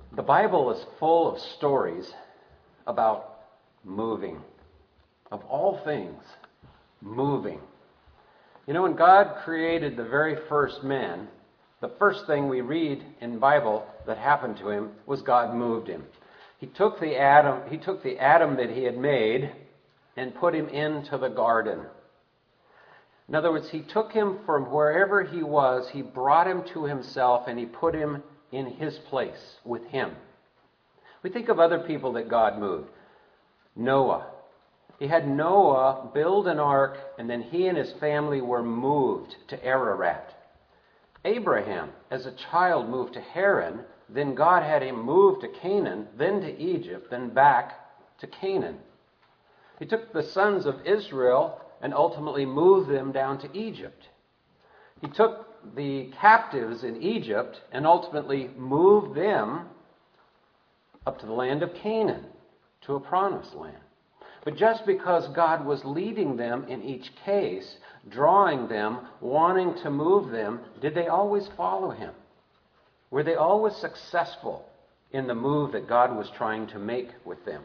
The Bible is full of stories about moving. Of all things, moving. You know, when God created the very first man, the first thing we read in the Bible that happened to him was God moved him. He took the Adam that he had made and put him into the garden. In other words, he took him from wherever he was, he brought him to himself, and he put him in his place with him. We think of other people that God moved. Noah. He had Noah build an ark, and then he and his family were moved to Ararat. Abraham, as a child, moved to Haran. Then God had him move to Canaan, then to Egypt, then back to Canaan. He took the sons of Israel and ultimately moved them down to Egypt. He took the captives in Egypt and ultimately moved them up to the land of Canaan, to a promised land. But just because God was leading them in each case, drawing them, wanting to move them, did they always follow him? Were they always successful in the move that God was trying to make with them?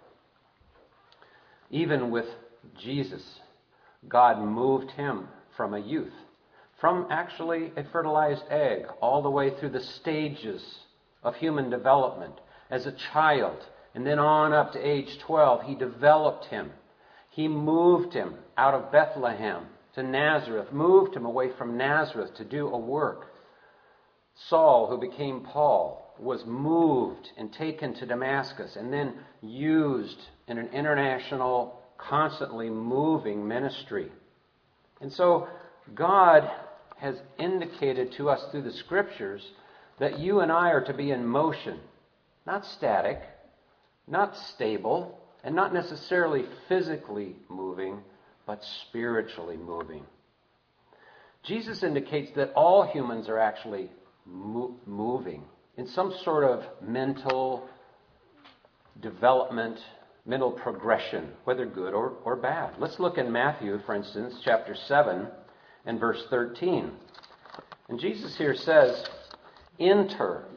Even with Jesus, God moved him from a youth, from actually a fertilized egg, all the way through the stages of human development. As a child, and then on up to age 12, he developed him. He moved him out of Bethlehem to Nazareth, moved him away from Nazareth to do a work. Saul, who became Paul, was moved and taken to Damascus and then used in an international, constantly moving ministry. And so God has indicated to us through the Scriptures that you and I are to be in motion, not static, not stable, and not necessarily physically moving, but spiritually moving. Jesus indicates that all humans are actually moving in some sort of mental development, mental progression, whether good or bad. Let's look in Matthew, for instance, chapter 7 and verse 13. And Jesus here says, enter,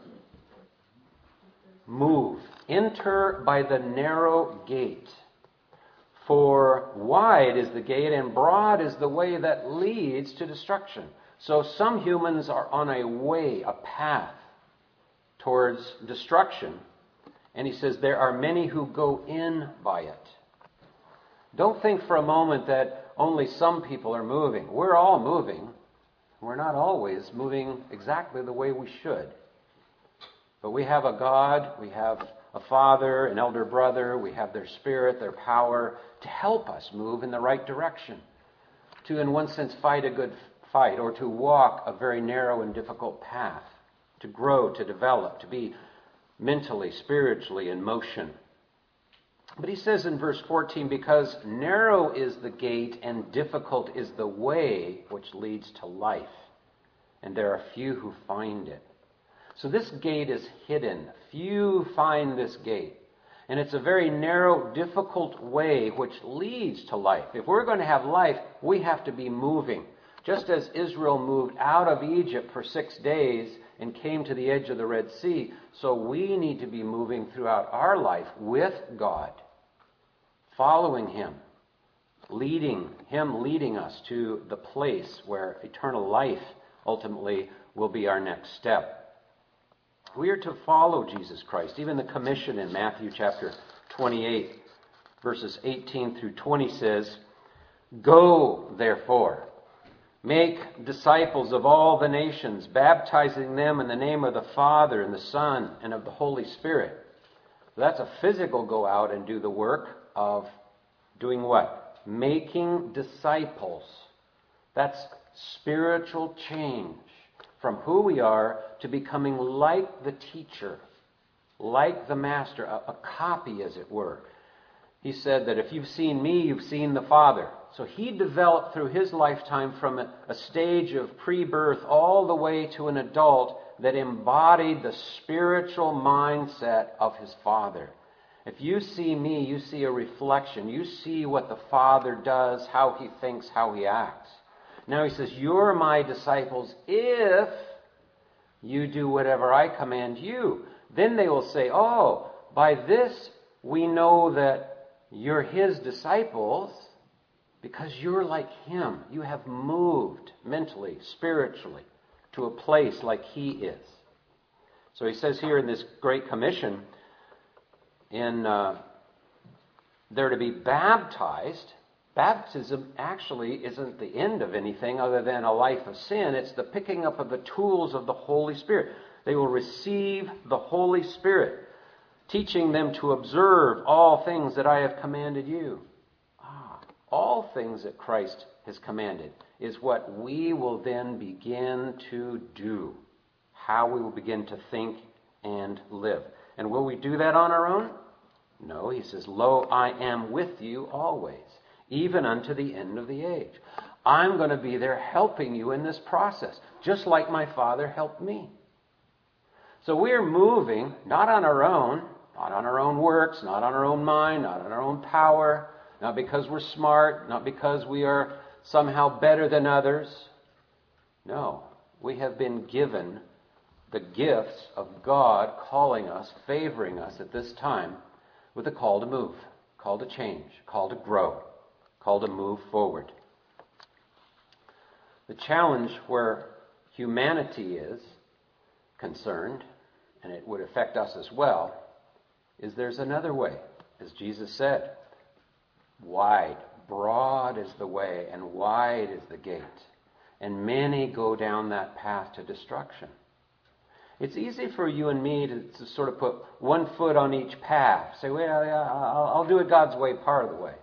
move, enter by the narrow gate. For wide is the gate and broad is the way that leads to destruction. So some humans are on a way, a path towards destruction. And he says there are many who go in by it. Don't think for a moment that only some people are moving. We're all moving. We're not always moving exactly the way we should. But we have a God, we have a father, an elder brother, we have their spirit, their power to help us move in the right direction. To, in one sense, fight a good fight, or to walk a very narrow and difficult path. To grow, to develop, to be mentally, spiritually in motion. But he says in verse 14, because narrow is the gate and difficult is the way which leads to life, and there are few who find it. So this gate is hidden. Few find this gate. And it's a very narrow, difficult way which leads to life. If we're going to have life, we have to be moving. Just as Israel moved out of Egypt for 6 days and came to the edge of the Red Sea, so we need to be moving throughout our life with God, following him, leading us to the place where eternal life ultimately will be our next step. We are to follow Jesus Christ. Even the commission in Matthew chapter 28, verses 18 through 20 says, go, therefore, make disciples of all the nations, baptizing them in the name of the Father and the Son and of the Holy Spirit. That's a physical go out and do the work of doing what? Making disciples. That's spiritual change from who we are to becoming like the teacher, like the master, a copy as it were. He said that if you've seen me, you've seen the Father. So he developed through his lifetime from a stage of pre-birth all the way to an adult that embodied the spiritual mindset of his Father. If you see me, you see a reflection. You see what the Father does, how he thinks, how he acts. Now he says, you're my disciples if you do whatever I command you. then they will say, oh, by this we know that you're his disciples because you're like him. You have moved mentally, spiritually, to a place like he is. So he says here in this Great Commission, they're to be baptized. Baptism actually isn't the end of anything other than a life of sin. It's the picking up of the tools of the Holy Spirit. They will receive the Holy Spirit, teaching them to observe all things that I have commanded you. All things that Christ has commanded is what we will then begin to do, how we will begin to think and live. And will we do that on our own? No, he says, lo, I am with you always, even unto the end of the age. I'm going to be there helping you in this process, just like my Father helped me. So we're moving, not on our own works, not on our own mind, not on our own power, not because we're smart, not because we are somehow better than others. No, we have been given the gifts of God calling us, favoring us at this time with a call to move, call to change, call to grow, call to move forward. The challenge where humanity is concerned, and it would affect us as well, is there's another way. As Jesus said, wide, broad is the way, and wide is the gate, and many go down that path to destruction. It's easy for you and me to sort of put one foot on each path. Say, well, yeah, I'll do it God's way part of the way.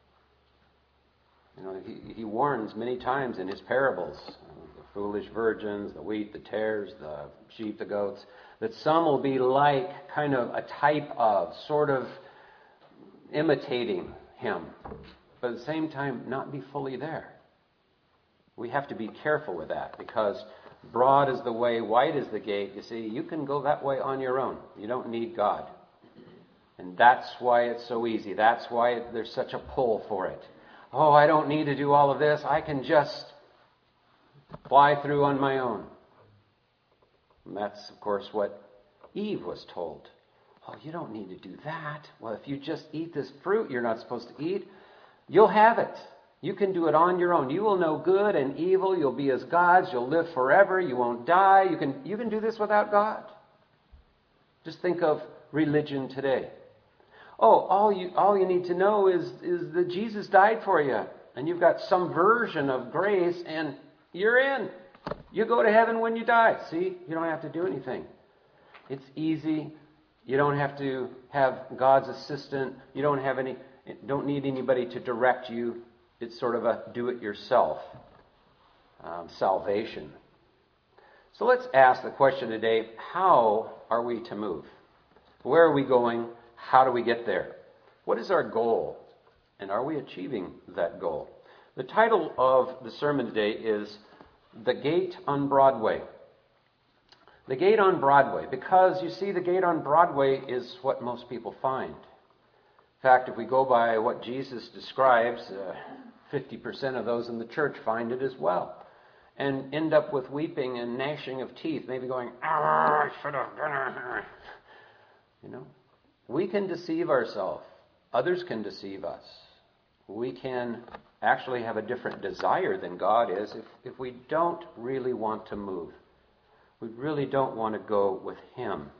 You know, he warns many times in his parables, the foolish virgins, the wheat, the tares, the sheep, the goats, that some will be like kind of a type of, sort of imitating him, but at the same time not be fully there. We have to be careful with that, because broad is the way, wide is the gate. You see, you can go that way on your own. You don't need God. And that's why it's so easy. That's why there's such a pull for it. Oh, I don't need to do all of this. I can just fly through on my own. And that's, of course, what Eve was told. Oh, you don't need to do that. Well, if you just eat this fruit you're not supposed to eat, you'll have it. You can do it on your own. You will know good and evil. You'll be as gods. You'll live forever. You won't die. You can do this without God. Just think of religion today. Oh, all you need to know is that Jesus died for you, and you've got some version of grace, and you're in. You go to heaven when you die. See, you don't have to do anything. It's easy. You don't have to have God's assistant. You don't need anybody to direct you. It's sort of a do-it-yourself salvation. So let's ask the question today, how are we to move? Where are we going? How do we get there? What is our goal? And are we achieving that goal? The title of the sermon today is The Gate on Broadway. The Gate on Broadway, because you see, the gate on Broadway is what most people find. In fact, if we go by what Jesus describes, 50% of those in the church find it as well, and end up with weeping and gnashing of teeth, maybe going, I should have done it. You know, we can deceive ourselves. Others can deceive us. We can actually have a different desire than God is if we don't really want to move. We really don't want to go with him.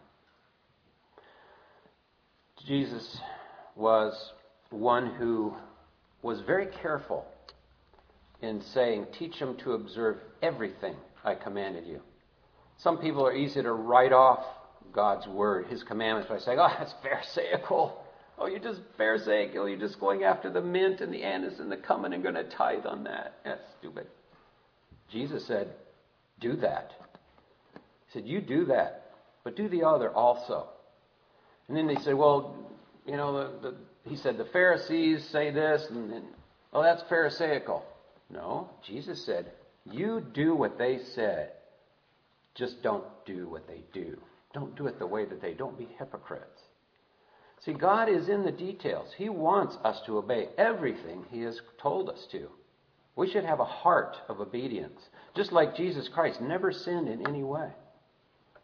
Jesus was one who was very careful in saying, teach them to observe everything I commanded you. Some people are easy to write off God's word, his commandments, by saying, oh, that's pharisaical. Oh, you're just pharisaical. You're just going after the mint and the anise and the cumin and going to tithe on that. That's stupid. Jesus said, do that. He said, you do that, but do the other also. And then they say, well, you know, he said, the Pharisees say this, and oh, that's pharisaical. No, Jesus said, you do what they said. Just don't do what they do. Don't do it the way that they don't. Be hypocrites. See, God is in the details. He wants us to obey everything he has told us to. We should have a heart of obedience, just like Jesus Christ never sinned in any way.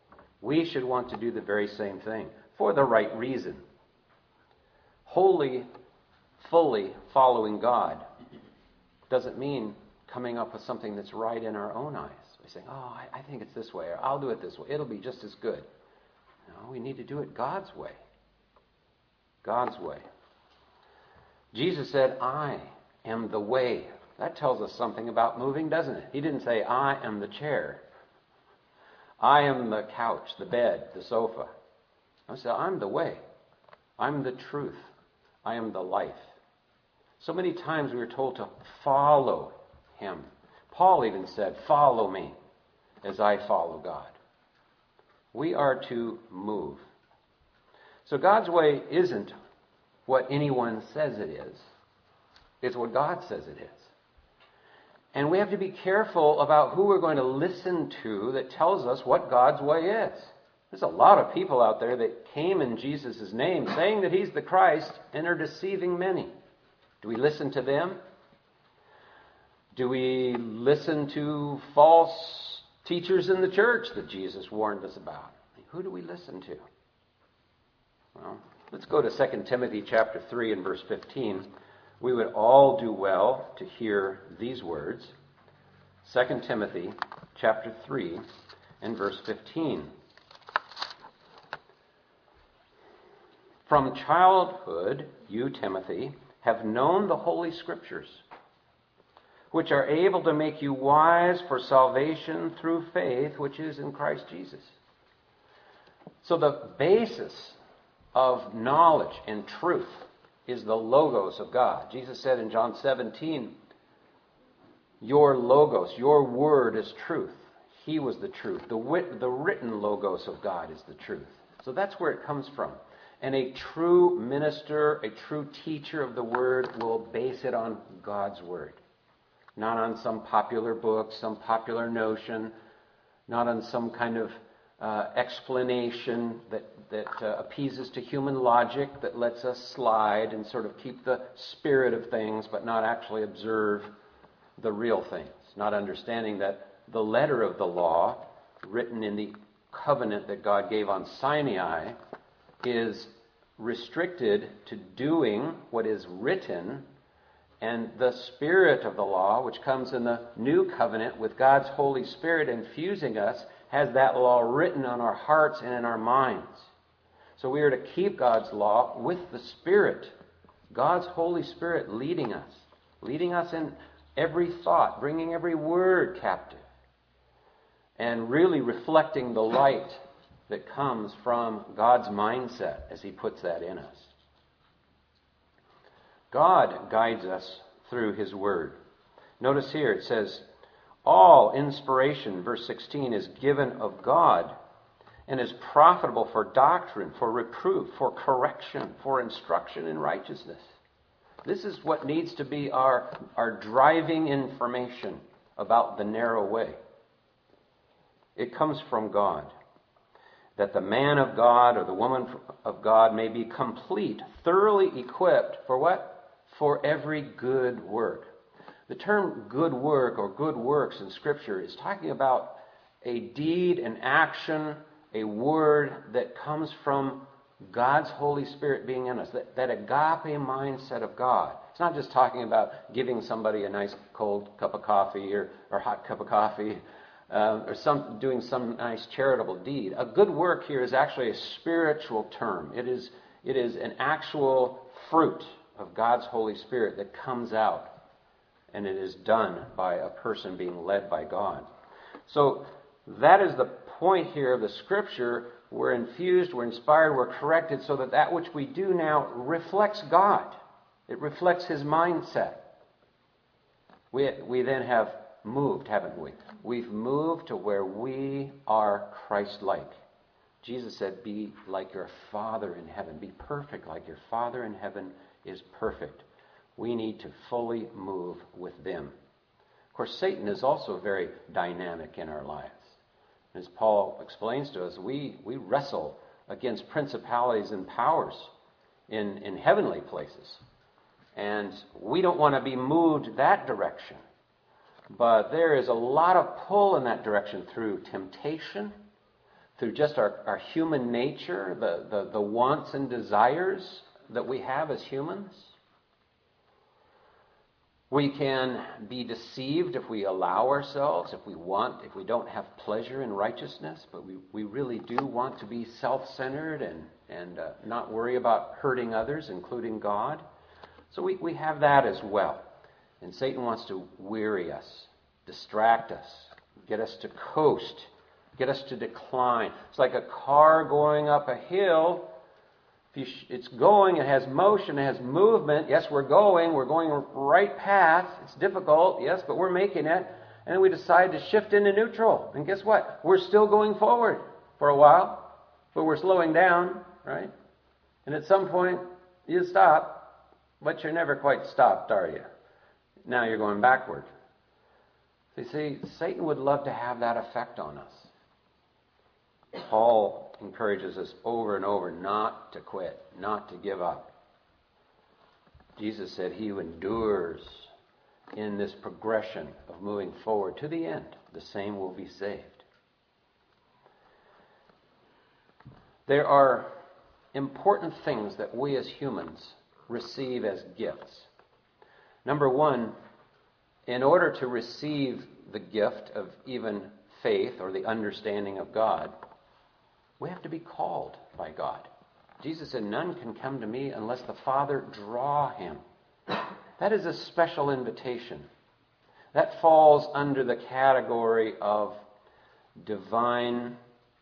We should want to do the very same thing for the right reason. Wholly, fully following God doesn't mean coming up with something that's right in our own eyes. We're saying, oh, I think it's this way, or I'll do it this way. It'll be just as good. No, we need to do it God's way. God's way. Jesus said, I am the way. That tells us something about moving, doesn't it? He didn't say, I am the chair. I am the couch, the bed, the sofa. I said, I'm the way. I'm the truth. I am the life. So many times we were told to follow him. Paul even said, follow me as I follow God. We are to move. So God's way isn't what anyone says it is. It's what God says it is. And we have to be careful about who we're going to listen to that tells us what God's way is. There's a lot of people out there that came in Jesus' name saying that he's the Christ and are deceiving many. Do we listen to them? Do we listen to false teachers in the church that Jesus warned us about? Who do we listen to? Well, let's go to 2 Timothy chapter 3 and verse 15. We would all do well to hear these words. 2 Timothy chapter 3 and verse 15. From childhood, you, Timothy, have known the Holy Scriptures, which are able to make you wise for salvation through faith, which is in Christ Jesus. So the basis of knowledge and truth is the Logos of God. Jesus said in John 17, your Logos, your word is truth. He was the truth. The written Logos of God is the truth. So that's where it comes from. And a true minister, a true teacher of the word will base it on God's word. Not on some popular book, some popular notion, not on some kind of explanation that appeases to human logic, that lets us slide and sort of keep the spirit of things, but not actually observe the real things. Not understanding that the letter of the law, written in the covenant that God gave on Sinai, is restricted to doing what is written, and the spirit of the law, which comes in the new covenant with God's Holy Spirit infusing us, has that law written on our hearts and in our minds. So we are to keep God's law with the Spirit, God's Holy Spirit leading us in every thought, bringing every word captive, and really reflecting the light that comes from God's mindset as he puts that in us. God guides us through his word. Notice here it says, all inspiration, verse 16, is given of God and is profitable for doctrine, for reproof, for correction, for instruction in righteousness. This is what needs to be our driving information about the narrow way. It comes from God. That the man of God or the woman of God may be complete, thoroughly equipped for what? For every good work. The term good work or good works in Scripture is talking about a deed, an action, a word that comes from God's Holy Spirit being in us. That agape mindset of God. It's not just talking about giving somebody a nice cold cup of coffee or hot cup of coffee, or doing some nice charitable deed. A good work here is actually a spiritual term. It is an actual fruit of God's Holy Spirit that comes out, and it is done by a person being led by God. So that is the point here of the Scripture. We're infused, we're inspired, we're corrected so that which we do now reflects God. It reflects his mindset. We then have moved, haven't we? We've moved to where we are Christ-like. Jesus said, be like your Father in heaven. Be perfect like your Father in heaven is perfect. We need to fully move with them. Of course, Satan is also very dynamic in our lives. As Paul explains to us, we wrestle against principalities and powers in heavenly places. And we don't want to be moved that direction. But there is a lot of pull in that direction through temptation, through just our human nature, the wants and desires that we have as humans. We can be deceived if we allow ourselves, if we don't have pleasure in righteousness, but we really do want to be self-centered and not worry about hurting others, including God. So we have that as well. And Satan wants to weary us, distract us, get us to coast, get us to decline. It's like a car going up a hill. It's going, it has motion, it has movement. Yes, we're going right path. It's difficult, yes, but we're making it. And then we decide to shift into neutral. And guess what? We're still going forward for a while, but we're slowing down, right? And at some point, you stop, but you're never quite stopped, are you? Now you're going backward. So you see, Satan would love to have that effect on us. Paul encourages us over and over not to quit, not to give up. Jesus said he who endures in this progression of moving forward to the end, the same will be saved. There are important things that we as humans receive as gifts. Number one, in order to receive the gift of even faith or the understanding of God, we have to be called by God. Jesus said, none can come to me unless the Father draw him. That is a special invitation. That falls under the category of divine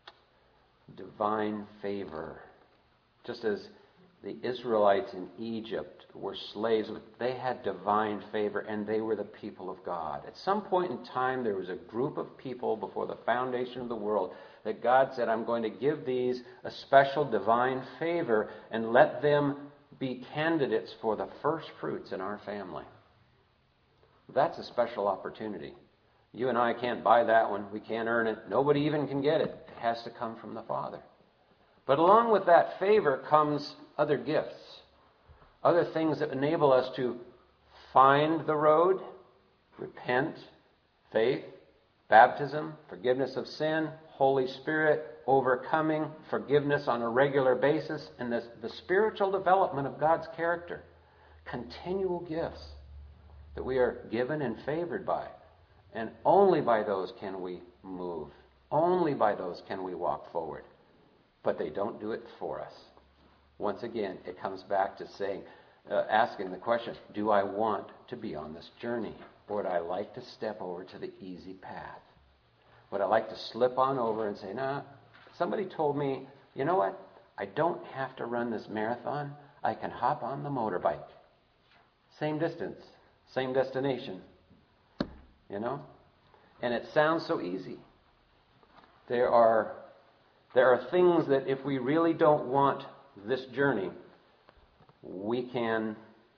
favor. Just as the Israelites in Egypt were slaves, they had divine favor and they were the people of God. At some point in time, there was a group of people before the foundation of the world that God said, I'm going to give these a special divine favor and let them be candidates for the first fruits in our family. That's a special opportunity. You and I can't buy that one. We can't earn it. Nobody even can get it. It has to come from the Father. But along with that favor comes other gifts, other things that enable us to find the road, repent, faith, baptism, forgiveness of sin, Holy Spirit, overcoming, forgiveness on a regular basis, and the spiritual development of God's character. Continual gifts that we are given and favored by. And only by those can we move. Only by those can we walk forward. But they don't do it for us. Once again, it comes back to saying, asking the question, do I want to be on this journey? Or would I like to step over to the easy path? Would I like to slip on over and say, nah, somebody told me, you know what? I don't have to run this marathon. I can hop on the motorbike. Same distance, same destination. You know? And it sounds so easy. There are things that if we really don't want this journey, we can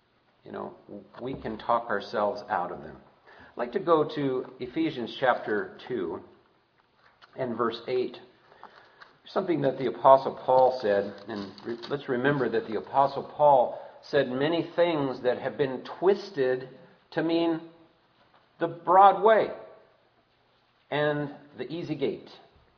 talk ourselves out of them. I'd like to go to Ephesians chapter 2 and verse 8. Something that the Apostle Paul said, and let's remember that the Apostle Paul said many things that have been twisted to mean the broad way and the easy gate.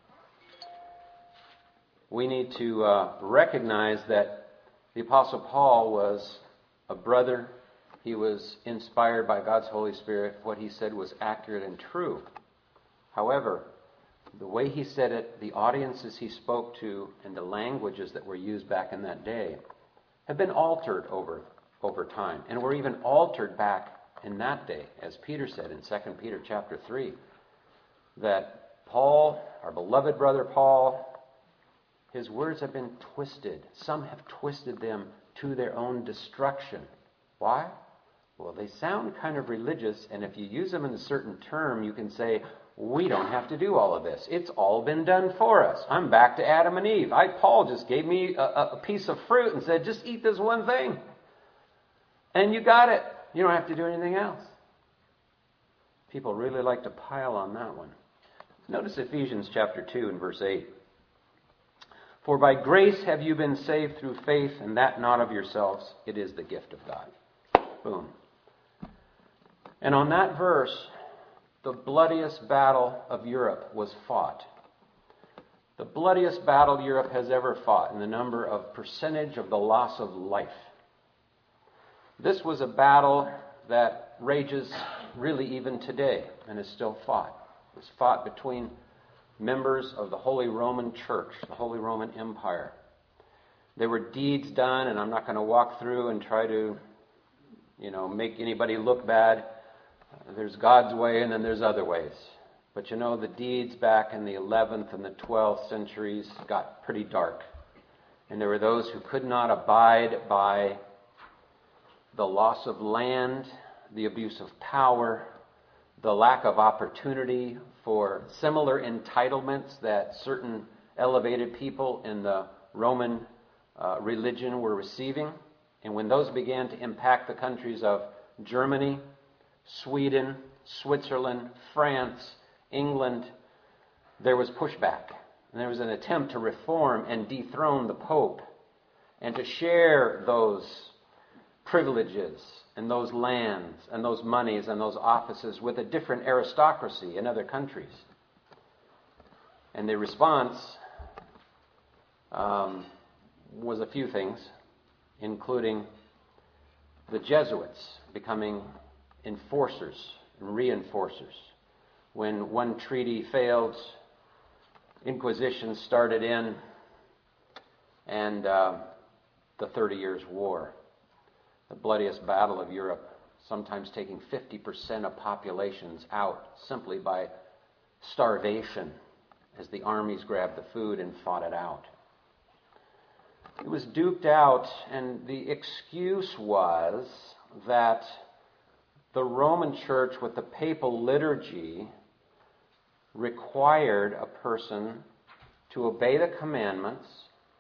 We need to recognize that the Apostle Paul was a brother. He was inspired by God's Holy Spirit. What he said was accurate and true. However, the way he said it, the audiences he spoke to, and the languages that were used back in that day have been altered over time, and were even altered back in that day, as Peter said in 2 Peter chapter 3, that Paul, our beloved brother Paul, his words have been twisted. Some have twisted them to their own destruction. Why? Well, they sound kind of religious, and if you use them in a certain term, you can say, we don't have to do all of this. It's all been done for us. I'm back to Adam and Eve. Paul just gave me a piece of fruit and said, just eat this one thing. And you got it. You don't have to do anything else. People really like to pile on that one. Notice Ephesians chapter 2 and verse 8. For by grace have you been saved through faith, and that not of yourselves. It is the gift of God. Boom. And on that verse, the bloodiest battle of Europe was fought. The bloodiest battle Europe has ever fought in the number of percentage of the loss of life. This was a battle that rages really even today and is still fought. It was fought between members of the Holy Roman Church, the Holy Roman Empire. There were deeds done, and I'm not going to walk through and try to, make anybody look bad. There's God's way and then there's other ways. But the deeds back in the 11th and the 12th centuries got pretty dark. And there were those who could not abide by the loss of land, the abuse of power, the lack of opportunity for similar entitlements that certain elevated people in the Roman religion were receiving. And when those began to impact the countries of Germany, Sweden, Switzerland, France, England, there was pushback. And there was an attempt to reform and dethrone the Pope and to share those privileges and those lands and those monies and those offices with a different aristocracy in other countries. And the response was a few things, including the Jesuits becoming enforcers and reinforcers. When one treaty failed, Inquisition started in, and the 30 Years' War, the bloodiest battle of Europe, sometimes taking 50% of populations out simply by starvation as the armies grabbed the food and fought it out. It was duked out, and the excuse was that the Roman Church with the papal liturgy required a person to obey the commandments,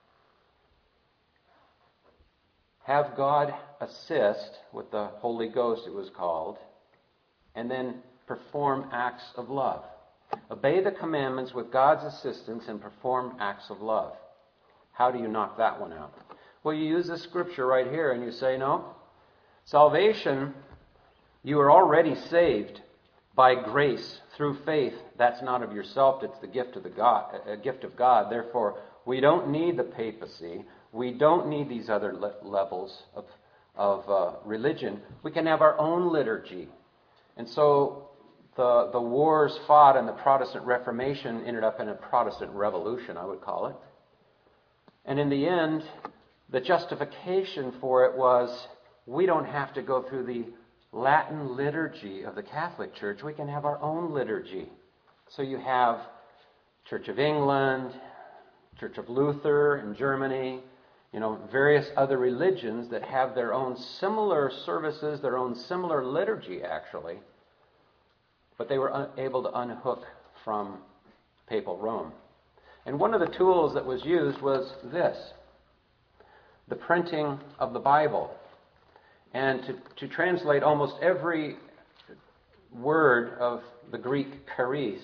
have God assist with the Holy Ghost, it was called, and then perform acts of love. Obey the commandments with God's assistance and perform acts of love. How do you knock that one out? Well, you use this scripture right here and you say, no, salvation, you are already saved by grace through faith. That's not of yourself, it's the gift of God. Therefore, we don't need the papacy. We don't need these other levels of religion. We can have our own liturgy. And so the wars fought in the Protestant Reformation ended up in a Protestant Revolution, I would call it. And in the end, the justification for it was we don't have to go through the Latin liturgy of the Catholic Church. We can have our own liturgy. So you have Church of England, Church of Luther in Germany, various other religions that have their own similar services, their own similar liturgy actually, but they were unable to unhook from papal Rome. And one of the tools that was used was this, the printing of the Bible. And to translate almost every word of the Greek charis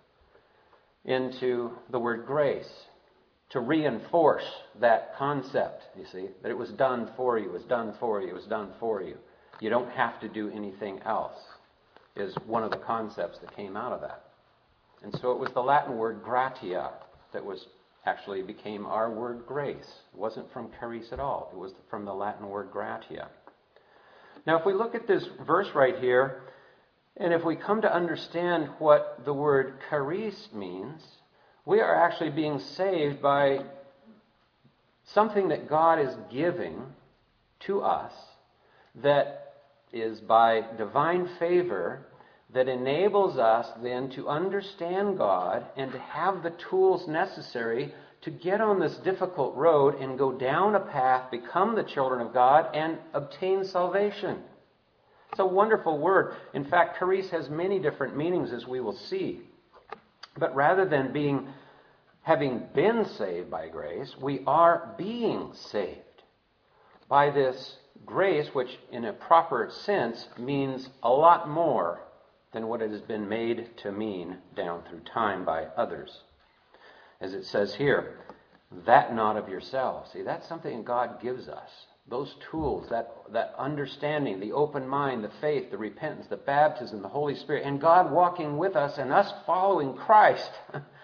into the word grace, to reinforce that concept, you see, that it was done for you, it was done for you, it was done for you. You don't have to do anything else, is one of the concepts that came out of that. And so it was the Latin word gratia that actually became our word grace. It wasn't from charis at all. It was from the Latin word gratia. Now, if we look at this verse right here, and if we come to understand what the word charis means, we are actually being saved by something that God is giving to us that is by divine favor that enables us then to understand God and to have the tools necessary to get on this difficult road and go down a path, become the children of God, and obtain salvation. It's a wonderful word. In fact, charis has many different meanings, as we will see. But rather than having been saved by grace, we are being saved by this grace, which in a proper sense means a lot more than what it has been made to mean down through time by others. As it says here, that not of yourselves. See, that's something God gives us. Those tools, that understanding, the open mind, the faith, the repentance, the baptism, the Holy Spirit, and God walking with us and us following Christ.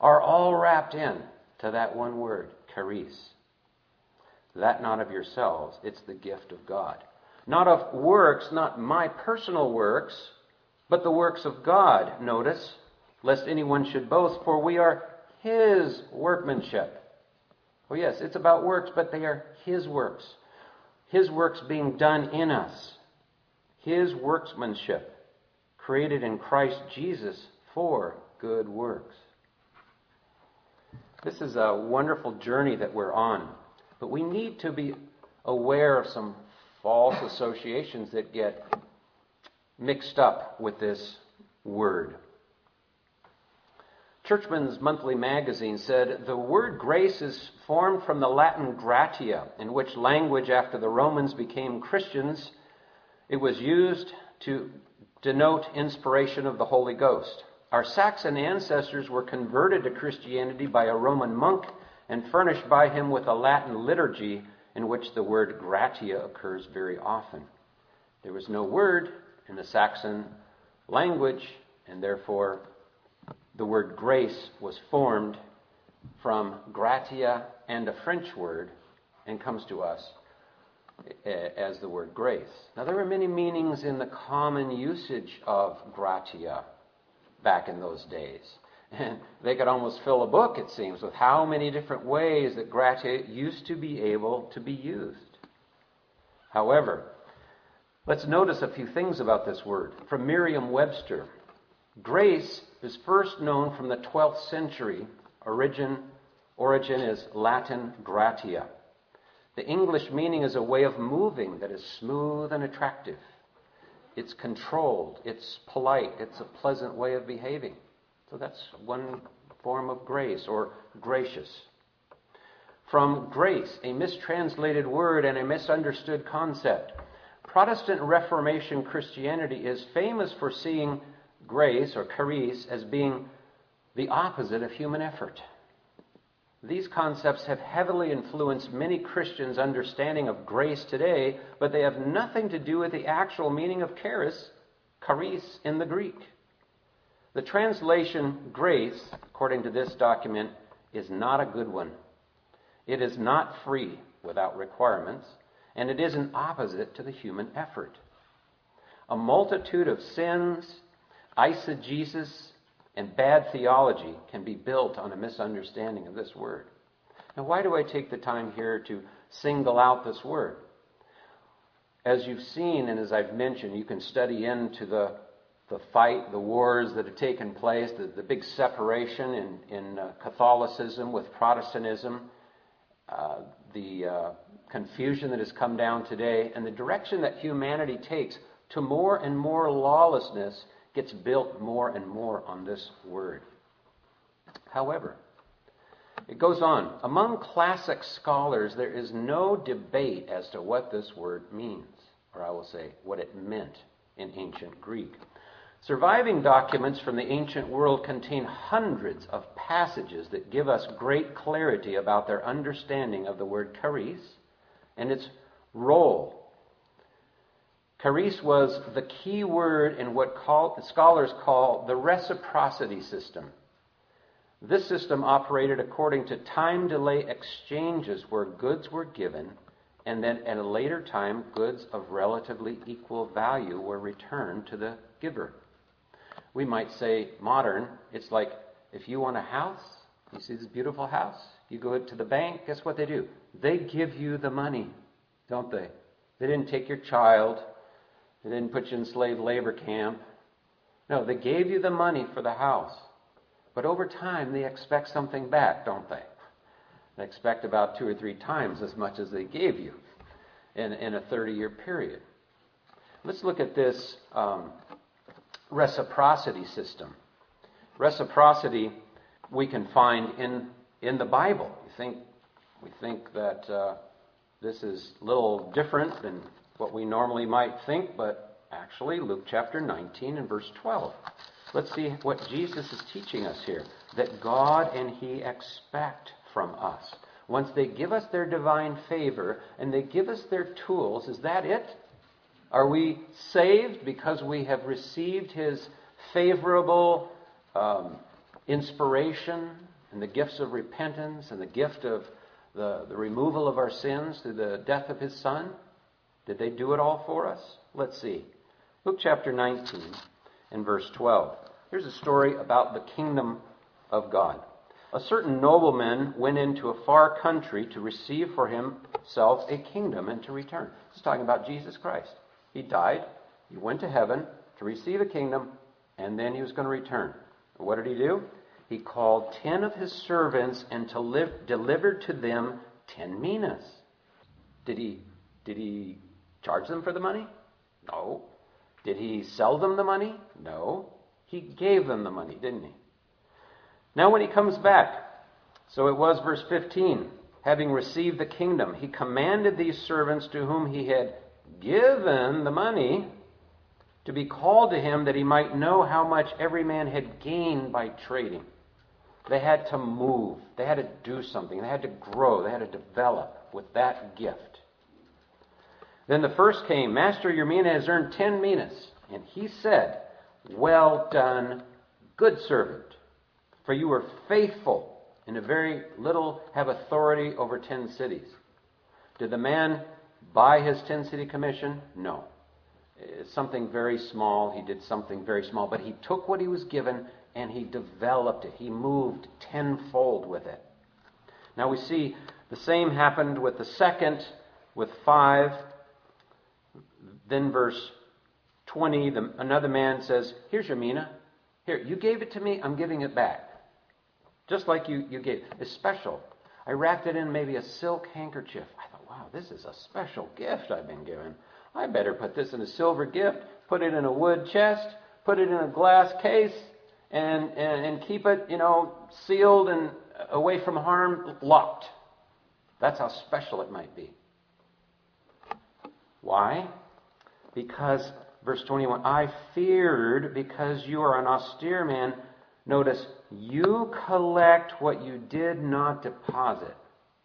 are all wrapped in to that one word, charis. That not of yourselves, it's the gift of God. Not of works, not my personal works, but the works of God, notice, lest anyone should boast, for we are His workmanship. Oh yes, it's about works, but they are His works. His works being done in us. His workmanship, created in Christ Jesus for good works. This is a wonderful journey that we're on, but we need to be aware of some false associations that get mixed up with this word. Churchman's Monthly Magazine said, the word grace is formed from the Latin gratia, in which language after the Romans became Christians, it was used to denote inspiration of the Holy Ghost. Our Saxon ancestors were converted to Christianity by a Roman monk and furnished by him with a Latin liturgy in which the word gratia occurs very often. There was no word in the Saxon language, and therefore the word grace was formed from gratia and a French word and comes to us as the word grace. Now, there were many meanings in the common usage of gratia back in those days. And they could almost fill a book, it seems, with how many different ways that gratia used to be able to be used. However, let's notice a few things about this word. From Merriam-Webster, grace is first known from the 12th century. Origin is Latin gratia. The English meaning is a way of moving that is smooth and attractive. It's controlled, it's polite, it's a pleasant way of behaving. So that's one form of grace, or gracious. From grace, a mistranslated word and a misunderstood concept. Protestant Reformation Christianity is famous for seeing grace, or charis, as being the opposite of human effort. These concepts have heavily influenced many Christians' understanding of grace today, but they have nothing to do with the actual meaning of charis in the Greek. The translation grace, according to this document, is not a good one. It is not free without requirements, and it is an opposite to the human effort. A multitude of sins, eisegesis, and bad theology can be built on a misunderstanding of this word. Now, why do I take the time here to single out this word? As you've seen, and as I've mentioned, you can study into the fight, the wars that have taken place, the big separation in Catholicism with Protestantism, the confusion that has come down today, and the direction that humanity takes to more and more lawlessness gets built more and more on this word. However, it goes on. Among classic scholars, there is no debate as to what this word means, or I will say what it meant in ancient Greek. Surviving documents from the ancient world contain hundreds of passages that give us great clarity about their understanding of the word charis and its role. Charis was the key word in what scholars call the reciprocity system. This system operated according to time delay exchanges where goods were given, and then at a later time, goods of relatively equal value were returned to the giver. We might say modern, it's like if you want a house, you see this beautiful house, you go to the bank, guess what they do? They give you the money, don't they? They didn't take your child. They didn't put you in slave labor camp. No, they gave you the money for the house. But over time, they expect something back, don't they? They expect about 2 or 3 times as much as they gave you in a 30-year period. Let's look at this reciprocity system. Reciprocity we can find in the Bible. We think that this is a little different than what we normally might think, but actually Luke chapter 19 and verse 12. Let's see what Jesus is teaching us here, that God and He expect from us. Once they give us their divine favor and they give us their tools, is that it? Are we saved because we have received His favorable inspiration and the gifts of repentance and the gift of the removal of our sins through the death of his Son? Did they do it all for us? Let's see. Luke chapter 19 and verse 12. Here's a story about the kingdom of God. A certain nobleman went into a far country to receive for himself a kingdom and to return. This is talking about Jesus Christ. He died, he went to heaven to receive a kingdom, and then he was going to return. What did he do? He called 10 of his servants and delivered to them 10 minas. Did he charge them for the money? No. Did he sell them the money? No. He gave them the money, didn't he? Now when he comes back, so it was verse 15, having received the kingdom, he commanded these servants to whom he had given the money to be called to him that he might know how much every man had gained by trading. They had to move. They had to do something. They had to grow. They had to develop with that gift. Then the first came, Master, your mina has earned 10 minas. And he said, Well done, good servant. For you were faithful in a very little, have authority over 10 cities. Did the man buy his 10-city commission? No. It's something very small. He did something very small. But he took what he was given and he developed it. He moved tenfold with it. Now we see the same happened with the second, with 5. Then verse 20, another man says, Here's your mina. Here, you gave it to me, I'm giving it back. Just like you gave. It's special. I wrapped it in maybe a silk handkerchief. I thought, wow, this is a special gift I've been given. I better put this in a silver gift, put it in a wood chest, put it in a glass case, and keep it, sealed and away from harm, locked. That's how special it might be. Why? Because, verse 21, I feared because you are an austere man. Notice, you collect what you did not deposit.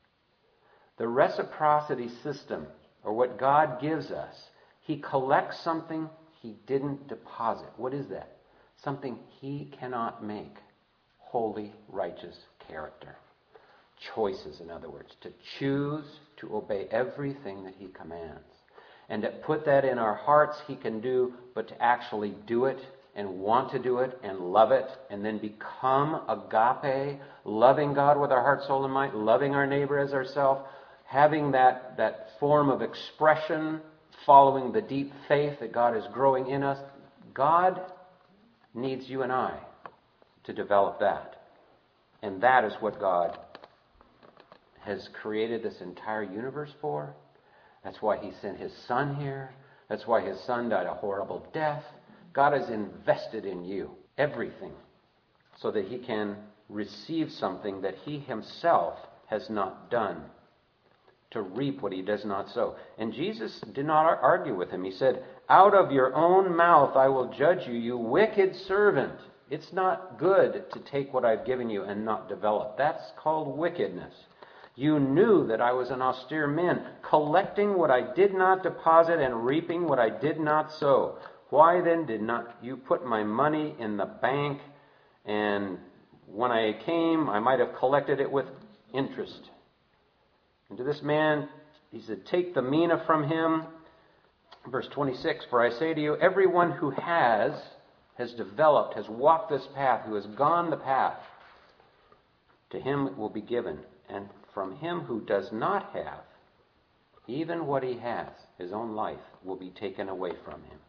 The reciprocity system, or what God gives us, he collects something he didn't deposit. What is that? Something he cannot make. Holy, righteous character. Choices, in other words. To choose to obey everything that he commands. And to put that in our hearts he can do, but to actually do it and want to do it and love it and then become agape, loving God with our heart, soul, and mind, loving our neighbor as ourselves, having that form of expression, following the deep faith that God is growing in us. God needs you and I to develop that. And that is what God has created this entire universe for. That's why he sent his Son here. That's why his Son died a horrible death. God has invested in you everything so that he can receive something that he himself has not done, to reap what he does not sow. And Jesus did not argue with him. He said, out of your own mouth I will judge you, you wicked servant. It's not good to take what I've given you and not develop. That's called wickedness. You knew that I was an austere man, collecting what I did not deposit and reaping what I did not sow. Why then did not you put my money in the bank, and when I came, I might have collected it with interest? And to this man, he said, take the mina from him. Verse 26, for I say to you, everyone who has developed, has walked this path, who has gone the path, to him it will be given. And from him who does not have, even what he has, his own life, will be taken away from him.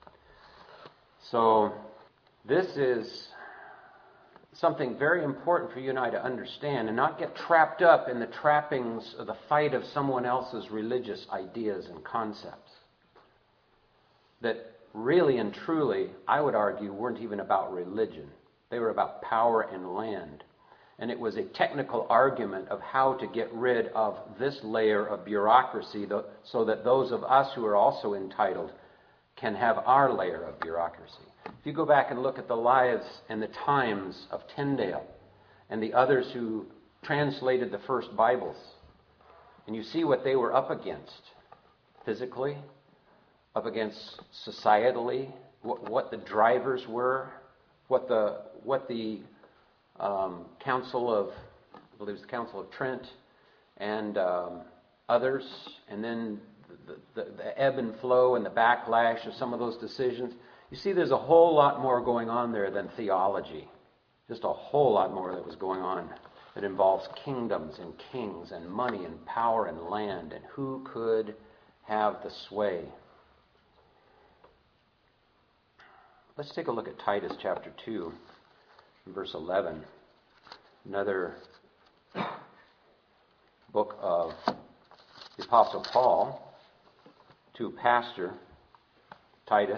So, this is something very important for you and I to understand and not get trapped up in the trappings of the fight of someone else's religious ideas and concepts that really and truly, I would argue, weren't even about religion. They were about power and land. And it was a technical argument of how to get rid of this layer of bureaucracy so that those of us who are also entitled can have our layer of bureaucracy. If you go back and look at the lives and the times of Tyndale and the others who translated the first Bibles, and you see what they were up against physically, up against societally, what the drivers were, what the Council of, I believe it's the Council of Trent, and others, and then the ebb and flow and the backlash of some of those decisions. You see, there's a whole lot more going on there than theology. Just a whole lot more that was going on that involves kingdoms and kings and money and power and land and who could have the sway. Let's take a look at Titus chapter 2, verse 11. Another book of the Apostle Paul to pastor Titus.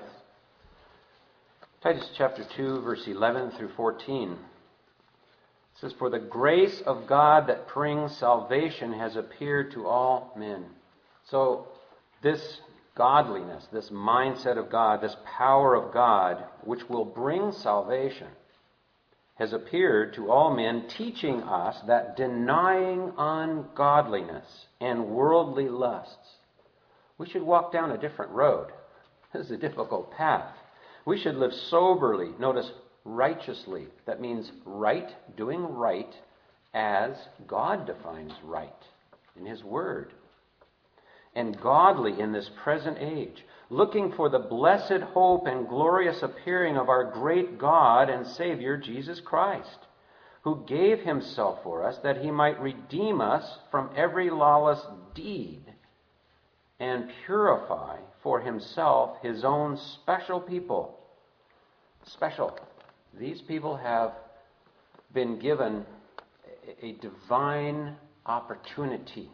Titus chapter 2, verse 11 through 14. It says, "For the grace of God that brings salvation has appeared to all men." So this godliness, this mindset of God, this power of God, which will bring salvation, has appeared to all men, teaching us that denying ungodliness and worldly lusts, we should walk down a different road. This is a difficult path. We should live soberly, notice righteously. That means right, doing right as God defines right in His Word. And godly in this present age, looking for the blessed hope and glorious appearing of our great God and Savior, Jesus Christ, who gave Himself for us that He might redeem us from every lawless deed and purify for Himself His own special people. Special. These people have been given a divine opportunity,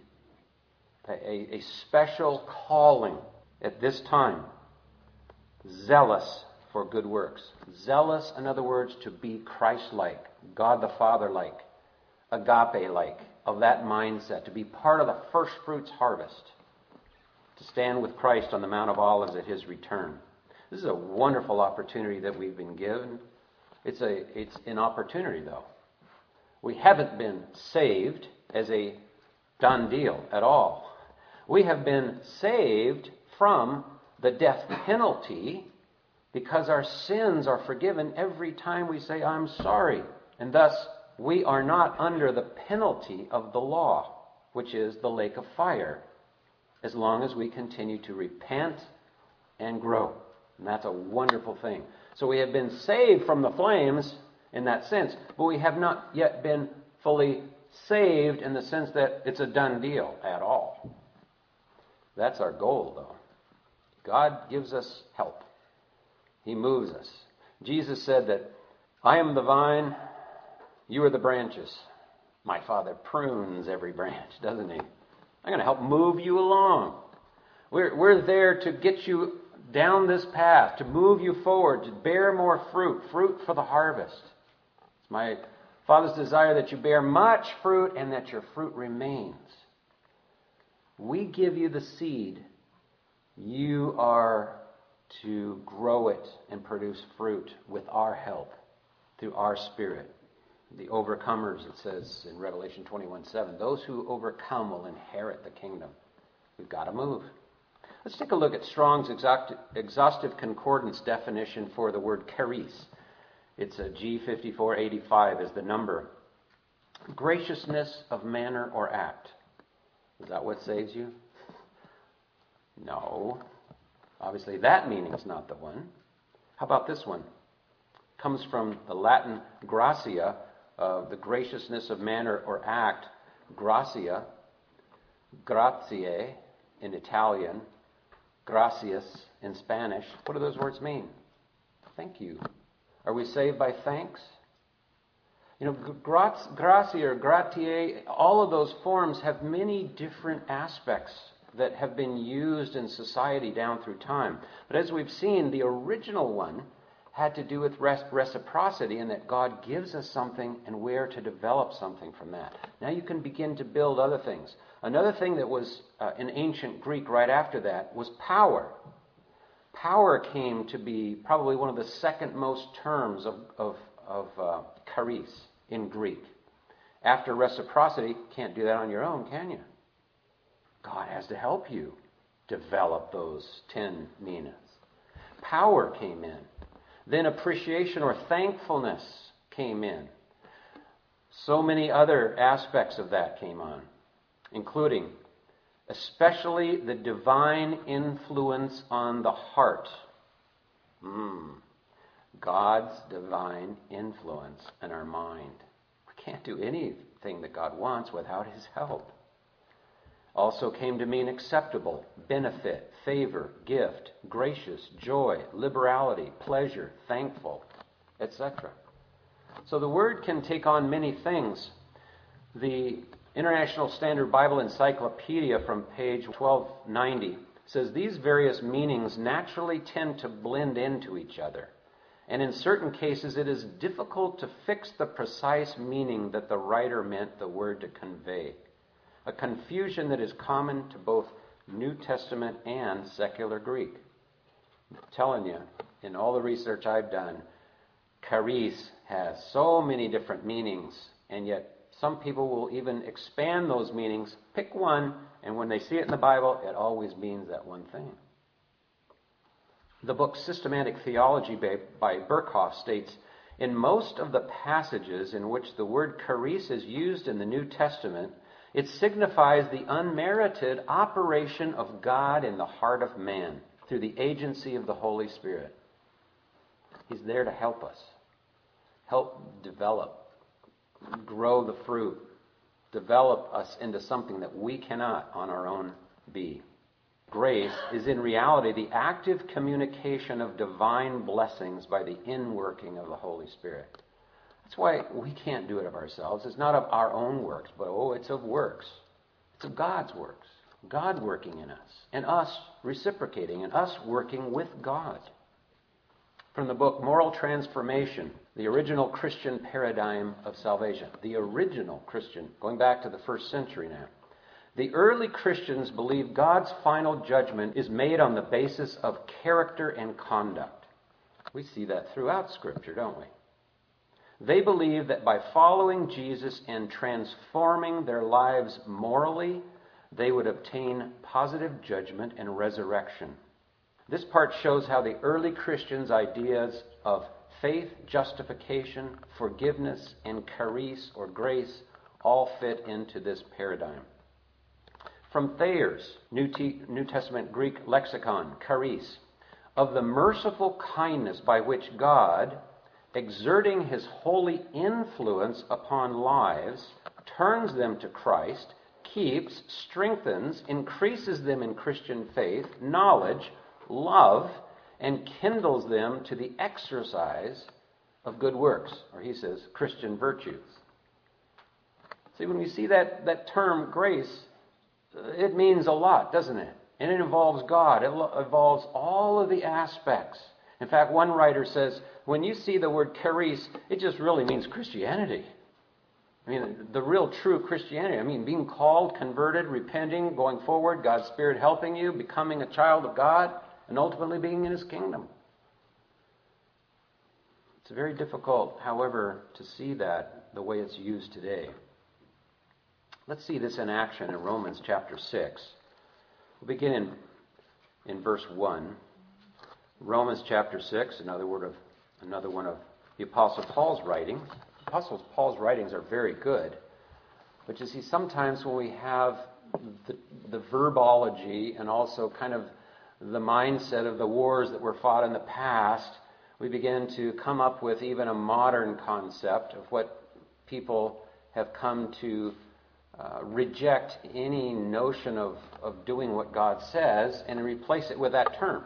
a special calling at this time. Zealous for good works. Zealous, in other words, to be Christ-like, God the Father-like, agape-like, of that mindset, to be part of the first fruits harvest, to stand with Christ on the Mount of Olives at His return. This is a wonderful opportunity that we've been given. It's an opportunity, though. We haven't been saved as a done deal at all. We have been saved from the death penalty because our sins are forgiven every time we say, "I'm sorry." And thus, we are not under the penalty of the law, which is the lake of fire, as long as we continue to repent and grow. And that's a wonderful thing. So we have been saved from the flames in that sense, but we have not yet been fully saved in the sense that it's a done deal at all. That's our goal, though. God gives us help. He moves us. Jesus said that, "I am the vine, you are the branches. My Father prunes every branch," doesn't He? I'm going to help move you along. We're there to get you down this path, to move you forward, to bear more fruit for the harvest. It's my Father's desire that you bear much fruit and that your fruit remains. We give you the seed. You are to grow it and produce fruit with our help, through our Spirit. The overcomers, it says in Revelation 21:7, those who overcome will inherit the kingdom. We've got to move. Let's take a look at Strong's exhaustive concordance definition for the word charis. It's a G5485 is the number. Graciousness of manner or act. Is that what saves you? No. Obviously that meaning is not the one. How about this one? Comes from the Latin gratia, the graciousness of manner or act. Gratia, grazie in Italian, gracias in Spanish. What do those words mean? Thank you. Are we saved by thanks? You know, gratia or gratiae, all of those forms have many different aspects that have been used in society down through time. But as we've seen, the original one had to do with reciprocity, and that God gives us something and we're to develop something from that. Now you can begin to build other things. Another thing that was in ancient Greek right after that was power. Power came to be probably one of the second most terms of charis in Greek. After reciprocity, can't do that on your own, can you? God has to help you develop those 10 minas. Power came in. Then appreciation or thankfulness came in. So many other aspects of that came on, including especially the divine influence on the heart. God's divine influence in our mind. We can't do anything that God wants without His help. Also came to mean acceptable, benefit, favor, gift, gracious, joy, liberality, pleasure, thankful, etc. So the word can take on many things. The International Standard Bible Encyclopedia from page 1290 says these various meanings naturally tend to blend into each other. And in certain cases it is difficult to fix the precise meaning that the writer meant the word to convey. A confusion that is common to both New Testament and secular Greek. I'm telling you, in all the research I've done, charis has so many different meanings, and yet some people will even expand those meanings, pick one, and when they see it in the Bible, it always means that one thing. The book Systematic Theology by Berkhoff states, in most of the passages in which the word charis is used in the New Testament, it signifies the unmerited operation of God in the heart of man through the agency of the Holy Spirit. He's there to help us, help develop, grow the fruit, develop us into something that we cannot on our own be. Grace is in reality the active communication of divine blessings by the inworking of the Holy Spirit. That's why we can't do it of ourselves. It's not of our own works, but it's of works. It's of God's works. God working in us, and us reciprocating, and us working with God. From the book Moral Transformation, the original Christian paradigm of salvation. The original Christian, going back to the first century now. The early Christians believed God's final judgment is made on the basis of character and conduct. We see that throughout Scripture, don't we? They believed that by following Jesus and transforming their lives morally, they would obtain positive judgment and resurrection. This part shows how the early Christians' ideas of faith, justification, forgiveness, and charis or grace all fit into this paradigm. From Thayer's New Testament Greek lexicon, charis, of the merciful kindness by which God, exerting His holy influence upon lives, turns them to Christ, keeps, strengthens, increases them in Christian faith, knowledge, love, and kindles them to the exercise of good works, or he says, Christian virtues. See, when we see that term grace, it means a lot, doesn't it? And it involves God. It involves all of the aspects. In fact, one writer says, when you see the word charis, it just really means Christianity. I mean, the real true Christianity. I mean, being called, converted, repenting, going forward, God's Spirit helping you, becoming a child of God, and ultimately being in His kingdom. It's very difficult, however, to see that the way it's used today. Let's see this in action in Romans chapter 6. We'll begin in verse 1. Romans chapter 6, another one of the Apostle Paul's writings. Apostle Paul's writings are very good. But you see, sometimes when we have the verbology and also kind of the mindset of the wars that were fought in the past, we begin to come up with even a modern concept of what people have come to reject any notion of doing what God says and replace it with that term.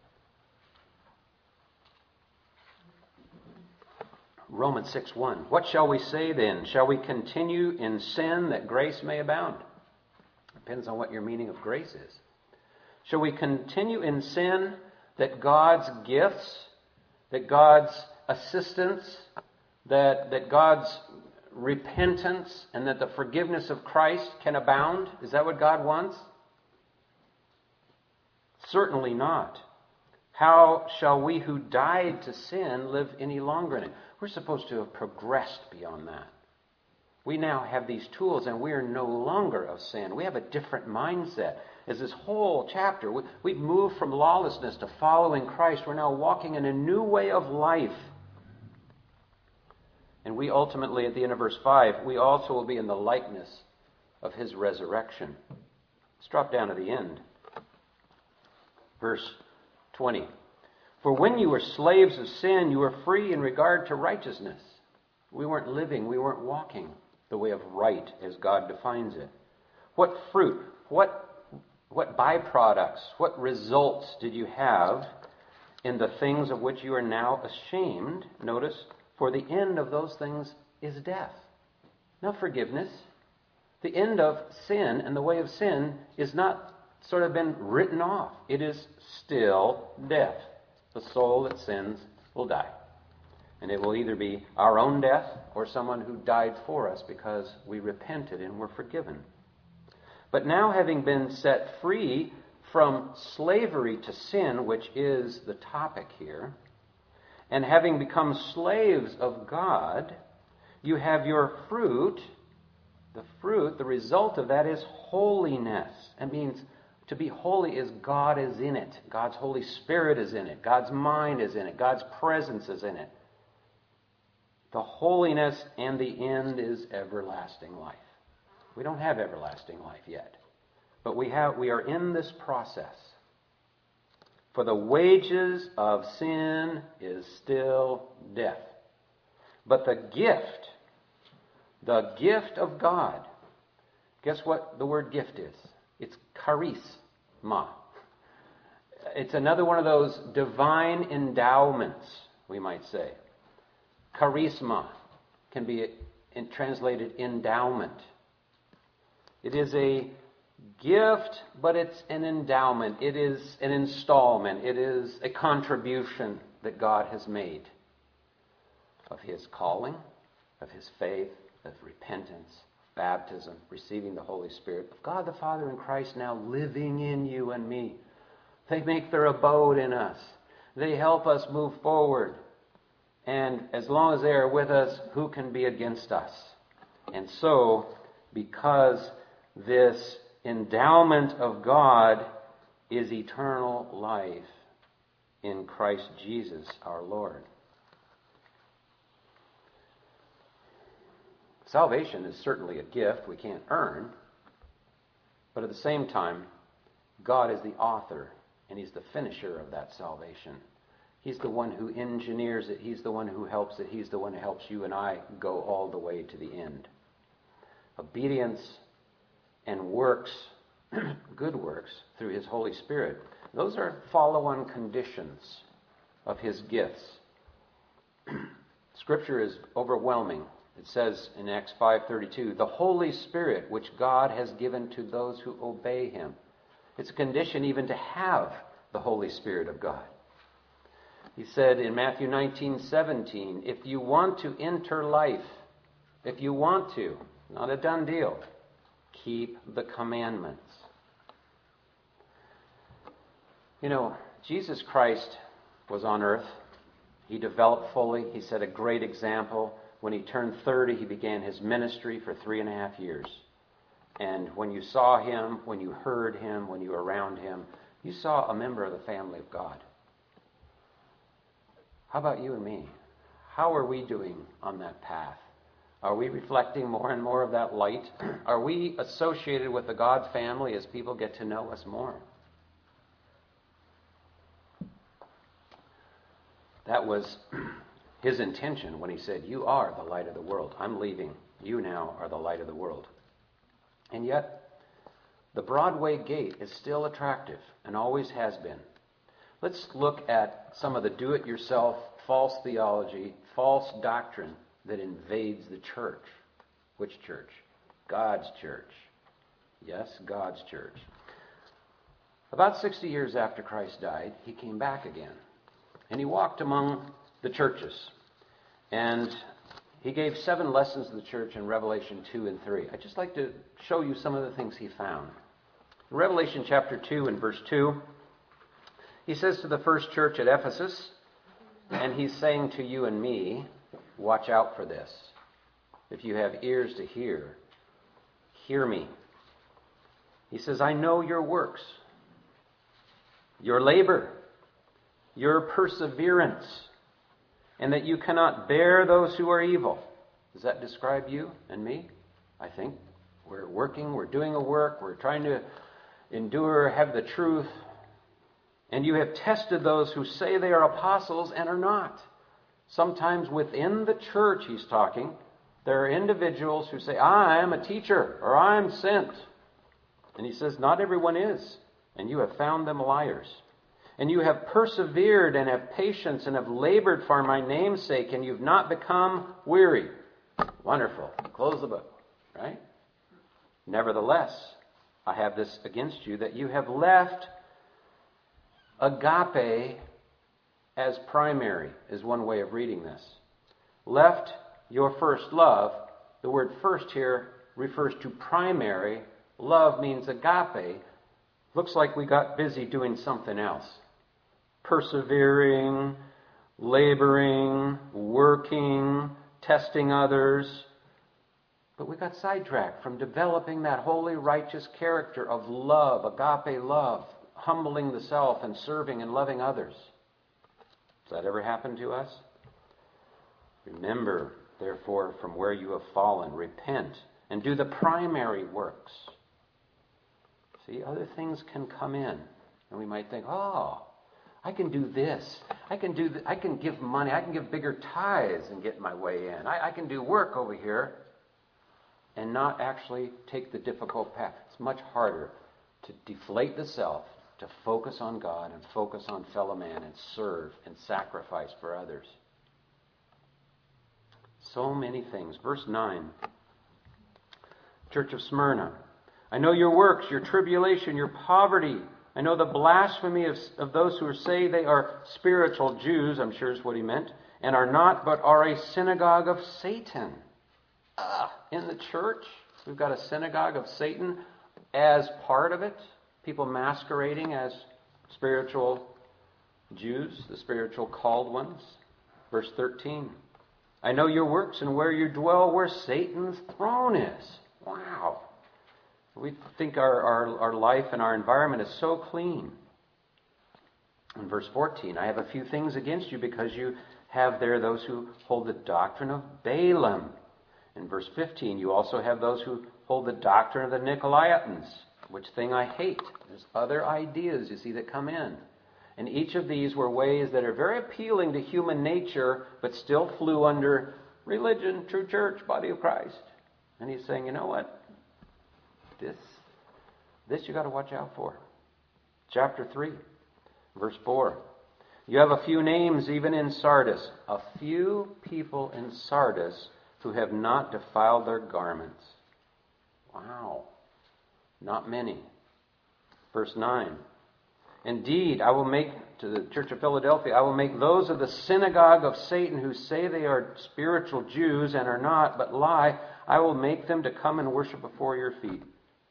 Romans 6:1. What shall we say then? Shall we continue in sin that grace may abound? Depends on what your meaning of grace is. Shall we continue in sin that God's gifts, that God's assistance, that God's repentance, and that the forgiveness of Christ can abound? Is that what God wants? Certainly not. How shall we who died to sin live any longer in it? We're supposed to have progressed beyond that. We now have these tools and we are no longer of sin. We have a different mindset. As this whole chapter, we've moved from lawlessness to following Christ. We're now walking in a new way of life. And we ultimately, at the end of verse 5, we also will be in the likeness of his resurrection. Let's drop down to the end. Verse 20. For when you were slaves of sin, you were free in regard to righteousness. We weren't living, we weren't walking the way of right as God defines it. What fruit, what byproducts, what results did you have in the things of which you are now ashamed? Notice, for the end of those things is death. Not forgiveness. The end of sin and the way of sin is not sort of been written off. It is still death. The soul that sins will die. And it will either be our own death or someone who died for us because we repented and were forgiven. But now, having been set free from slavery to sin, which is the topic here, and having become slaves of God, you have your fruit. The result of that is holiness. It means to be holy is God is in it. God's Holy Spirit is in it. God's mind is in it. God's presence is in it. The holiness and the end is everlasting life. We don't have everlasting life yet. But we are in this process. For the wages of sin is still death. But the gift of God, guess what the word gift is? It's charisma. It's another one of those divine endowments, we might say. Charisma can be translated endowment. It is a gift, but it's an endowment. It is an installment. It is a contribution that God has made of his calling, of his faith, of repentance, baptism, receiving the Holy Spirit, of God the Father and Christ now living in you and me. They make their abode in us. They help us move forward. And as long as they are with us, who can be against us? And so, because this endowment of God is eternal life in Christ Jesus our Lord. Salvation is certainly a gift we can't earn, but at the same time, God is the author and he's the finisher of that salvation. He's the one who engineers it. He's the one who helps it. He's the one who helps you and I go all the way to the end. Obedience and works, good works, through his Holy Spirit, those are follow-on conditions of his gifts. Scripture is overwhelming. It says in Acts 5:32, the Holy Spirit which God has given to those who obey him. It's a condition even to have the Holy Spirit of God. He said in Matthew 19:17, if you want to enter life, if you want to, not a done deal, keep the commandments. You know, Jesus Christ was on earth. He developed fully. He set a great example. When he turned 30, he began his ministry for 3.5 years. And when you saw him, when you heard him, when you were around him, you saw a member of the family of God. How about you and me? How are we doing on that path? Are we reflecting more and more of that light? Are we associated with the God family as people get to know us more? That was his intention when he said, you are the light of the world. I'm leaving. You now are the light of the world. And yet, the Broadway gate is still attractive and always has been. Let's look at some of the do-it-yourself, false theology, false doctrine that invades the church. Which church? God's church. Yes, God's church. About 60 years after Christ died, he came back again. And he walked among the churches. And he gave 7 lessons to the church in Revelation 2 and 3. I'd just like to show you some of the things he found. In Revelation chapter 2 and verse 2, he says to the first church at Ephesus, and he's saying to you and me, watch out for this. If you have ears to hear, hear me. He says, I know your works, your labor, your perseverance, and that you cannot bear those who are evil. Does that describe you and me? I think. We're working, we're doing a work, we're trying to endure, have the truth. And you have tested those who say they are apostles and are not. Sometimes within the church, he's talking, there are individuals who say, I am a teacher, or I am sent. And he says, not everyone is. And you have found them liars. And you have persevered and have patience and have labored for my name's sake, and you've not become weary. Wonderful. Close the book, right? Nevertheless, I have this against you, that you have left agape as primary, is one way of reading this. Left your first love. The word first here refers to primary. Love means agape. Looks like we got busy doing something else. Persevering, laboring, working, testing others. But we got sidetracked from developing that holy, righteous character of love, agape love, humbling the self and serving and loving others. Does that ever happen to us? Remember, therefore, from where you have fallen, repent and do the primary works. See, other things can come in, and we might think, oh, I can do this. I can give money. I can give bigger tithes and get my way in. I can do work over here and not actually take the difficult path. It's much harder to deflate the self, to focus on God and focus on fellow man and serve and sacrifice for others. So many things. Verse 9. Church of Smyrna. I know your works, your tribulation, your poverty. I know the blasphemy of those who say they are spiritual Jews, I'm sure is what he meant, and are not, but are a synagogue of Satan. In the church, we've got a synagogue of Satan as part of it. People masquerading as spiritual Jews, the spiritual called ones. Verse 13. I know your works and where you dwell, where Satan's throne is. Wow. We think our life and our environment is so clean. In verse 14, I have a few things against you because you have there those who hold the doctrine of Balaam. In verse 15, you also have those who hold the doctrine of the Nicolaitans, which thing I hate. There's other ideas, you see, that come in. And each of these were ways that are very appealing to human nature, but still flew under religion, true church, body of Christ. And he's saying, you know what? This you got to watch out for. Chapter 3, verse 4. You have a few names even in Sardis. A few people in Sardis who have not defiled their garments. Wow. Not many. Verse 9. Indeed, I will make, to the Church of Philadelphia, I will make those of the synagogue of Satan who say they are spiritual Jews and are not, but lie, I will make them to come and worship before your feet.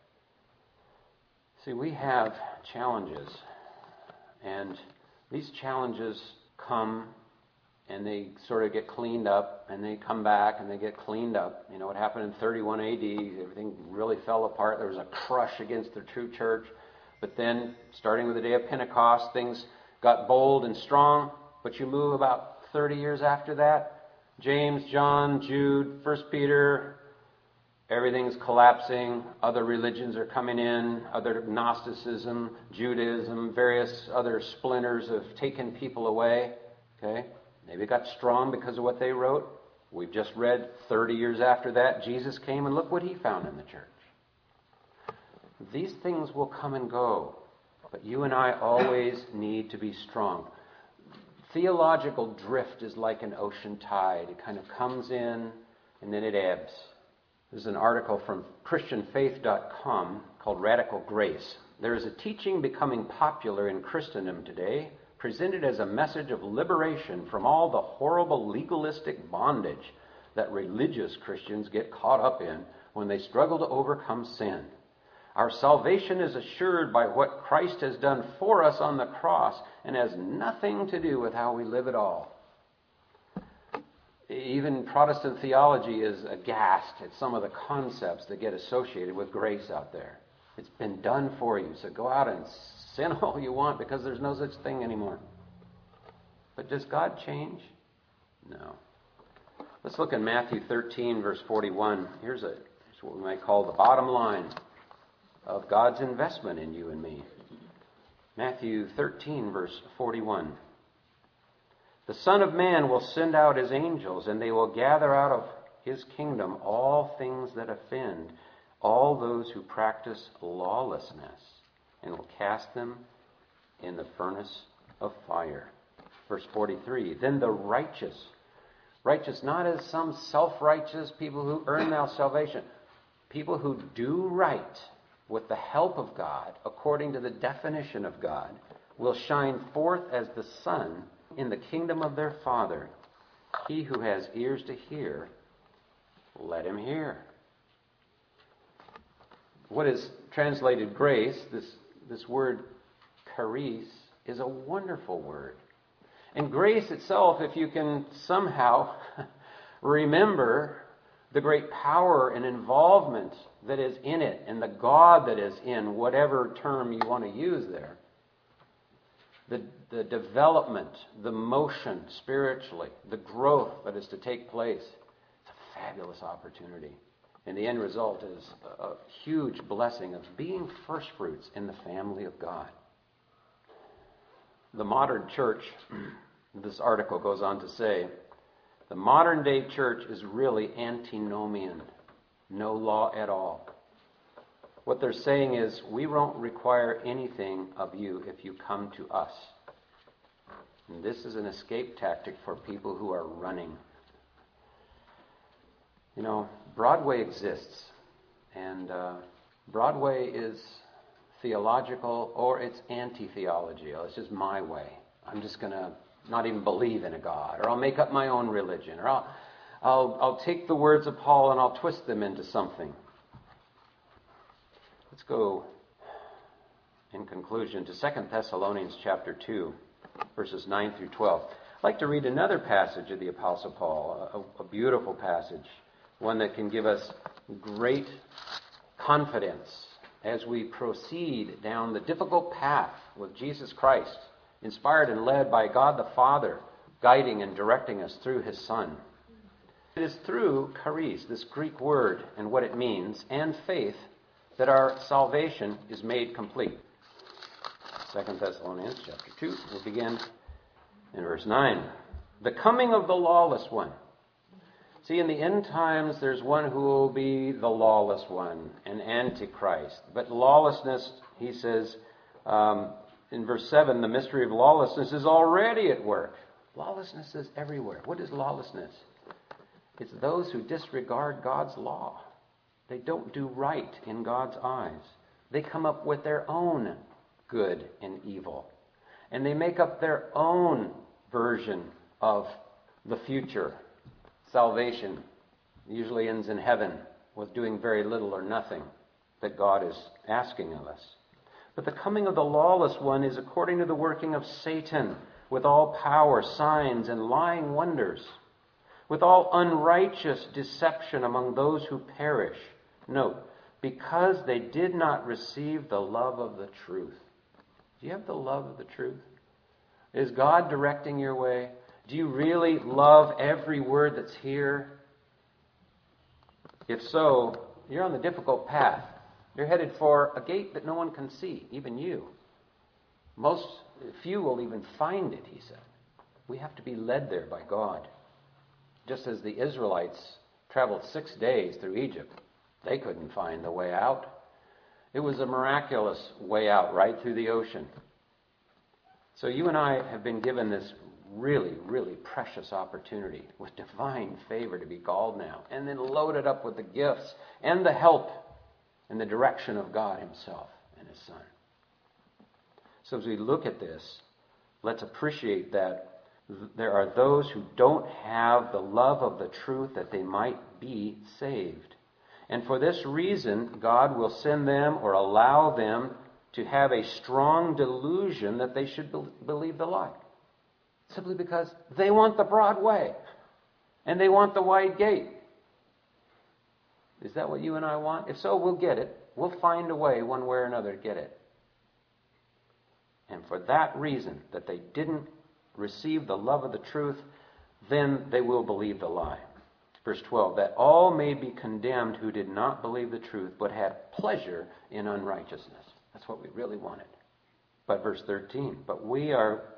See, we have challenges, and these challenges come and they sort of get cleaned up, and they come back and they get cleaned up. You know what happened in 31 AD? Everything really fell apart. There was a crush against the true church. But then, starting with the day of Pentecost, things got bold and strong. But you move about 30 years after that, James, John, Jude, 1 Peter, everything's collapsing. Other religions are coming in. Other Gnosticism, Judaism, various other splinters have taken people away. Okay? Maybe it got strong because of what they wrote. We've just read 30 years after that, Jesus came and look what he found in the church. These things will come and go, but you and I always need to be strong. Theological drift is like an ocean tide. It kind of comes in and then it ebbs. There's an article from ChristianFaith.com called Radical Grace. There is a teaching becoming popular in Christendom today, presented as a message of liberation from all the horrible legalistic bondage that religious Christians get caught up in when they struggle to overcome sin. Our salvation is assured by what Christ has done for us on the cross and has nothing to do with how we live at all. Even Protestant theology is aghast at some of the concepts that get associated with grace out there. It's been done for you, so go out and sin all you want because there's no such thing anymore. But does God change? No. Let's look at Matthew 13, verse 41. Here's what we might call the bottom line of God's investment in you and me. Matthew 13, verse 41. The Son of Man will send out his angels, and they will gather out of his kingdom all things that offend, all those who practice lawlessness, and will cast them in the furnace of fire. Verse 43. Then the righteous not as some self-righteous people who earn their salvation, people who do right with the help of God, according to the definition of God, will shine forth as the sun in the kingdom of their Father. He who has ears to hear, let him hear. What is translated grace, this word charis, is a wonderful word. And grace itself, if you can somehow remember the great power and involvement that is in it, and the God that is in whatever term you want to use there, the development, the motion spiritually, the growth that is to take place, it's a fabulous opportunity. And the end result is a huge blessing of being first fruits in the family of God. The modern church, this article goes on to say, the modern day church is really antinomian, no law at all. What they're saying is, we won't require anything of you if you come to us. And this is an escape tactic for people who are running. You know, Broadway exists, and Broadway is theological or it's anti-theology. It's just my way. I'm just going to not even believe in a God, or I'll make up my own religion, or I'll take the words of Paul and I'll twist them into something. Let's go, in conclusion, to 2 Thessalonians chapter 2, verses 9 through 12. I'd like to read another passage of the Apostle Paul, a beautiful passage, one that can give us great confidence as we proceed down the difficult path with Jesus Christ, inspired and led by God the Father, guiding and directing us through his Son. It is through charis, this Greek word and what it means, and faith, that our salvation is made complete. 2 Thessalonians chapter 2, we'll begin in verse 9. The coming of the lawless one. See, in the end times, there's one who will be the lawless one, an antichrist. But lawlessness, he says, in verse 7, the mystery of lawlessness is already at work. Lawlessness is everywhere. What is lawlessness? It's those who disregard God's law. They don't do right in God's eyes. They come up with their own good and evil. And they make up their own version of the future. Salvation usually ends in heaven with doing very little or nothing that God is asking of us. But the coming of the lawless one is according to the working of Satan, with all power, signs, and lying wonders, with all unrighteous deception among those who perish. Note, because they did not receive the love of the truth. Do you have the love of the truth? Is God directing your way? Do you really love every word that's here? If so, you're on the difficult path. You're headed for a gate that no one can see, even you. Few will even find it, he said. We have to be led there by God. Just as the Israelites traveled 6 days through Egypt, they couldn't find the way out. It was a miraculous way out, right through the ocean. So you and I have been given this really, really precious opportunity with divine favor to be called now, and then loaded up with the gifts and the help and the direction of God himself and his Son. So as we look at this, let's appreciate that there are those who don't have the love of the truth that they might be saved. And for this reason, God will send them or allow them to have a strong delusion that they should believe the lie. Simply because they want the broad way and they want the wide gate. Is that what you and I want? If so, we'll get it. We'll find a way, one way or another, to get it. And for that reason, that they didn't receive the love of the truth, then they will believe the lie. Verse 12, that all may be condemned who did not believe the truth, but had pleasure in unrighteousness. That's what we really wanted. But verse 13, but we,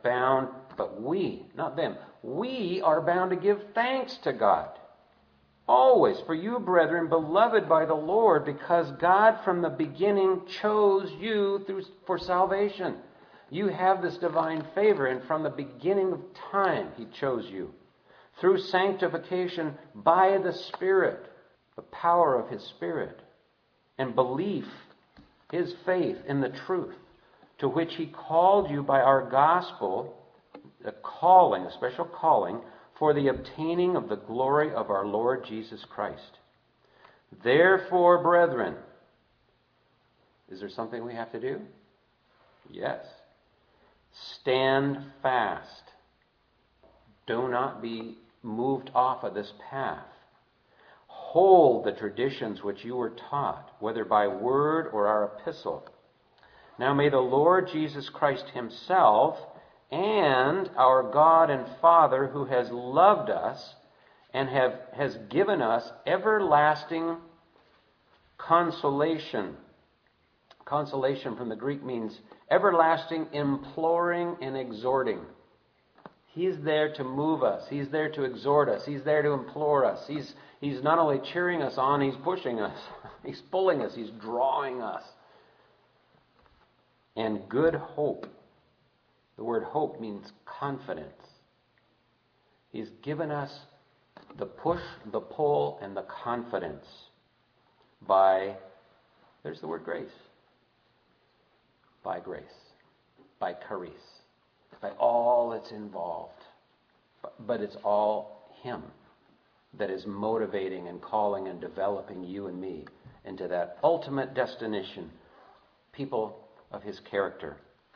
not them, we are bound to give thanks to God. Always for you, brethren, beloved by the Lord, because God from the beginning chose you for salvation. You have this divine favor, and from the beginning of time He chose you. Through sanctification by the Spirit, the power of His Spirit, and belief, His faith in the truth, to which He called you by our gospel, a special calling, for the obtaining of the glory of our Lord Jesus Christ. Therefore, brethren, is there something we have to do? Yes. Stand fast. Do not be moved off of this path. Hold the traditions which you were taught, whether by word or our epistle. Now may the Lord Jesus Christ Himself and our God and Father, who has loved us and has given us everlasting consolation. Consolation from the Greek means everlasting imploring and exhorting. He's there to move us. He's there to exhort us. He's there to implore us. He's not only cheering us on, He's pushing us. He's pulling us. He's drawing us. And good hope. The word hope means confidence. He's given us the push, the pull, and the confidence by, there's the word grace. By grace. By charis. By all that's involved. But it's all Him that is motivating and calling and developing you and me into that ultimate destination, people of His character.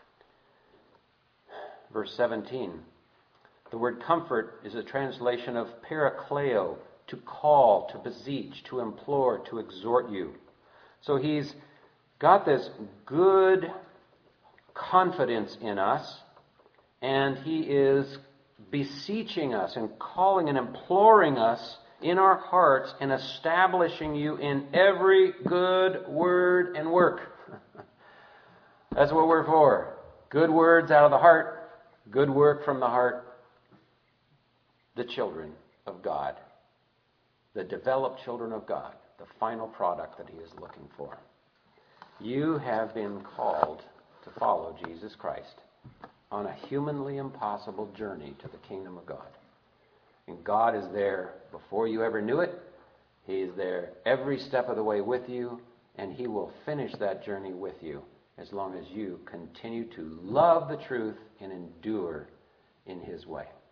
Verse 17, the word comfort is a translation of parakleo, to call, to beseech, to implore, to exhort you. So He's got this good confidence in us, and He is beseeching us and calling and imploring us in our hearts and establishing you in every good word and work. That's what we're for. Good words out of the heart, good work from the heart. The children of God, the developed children of God, the final product that He is looking for. You have been called to follow Jesus Christ on a humanly impossible journey to the kingdom of God. And God is there before you ever knew it. He is there every step of the way with you, and He will finish that journey with you as long as you continue to love the truth and endure in His way.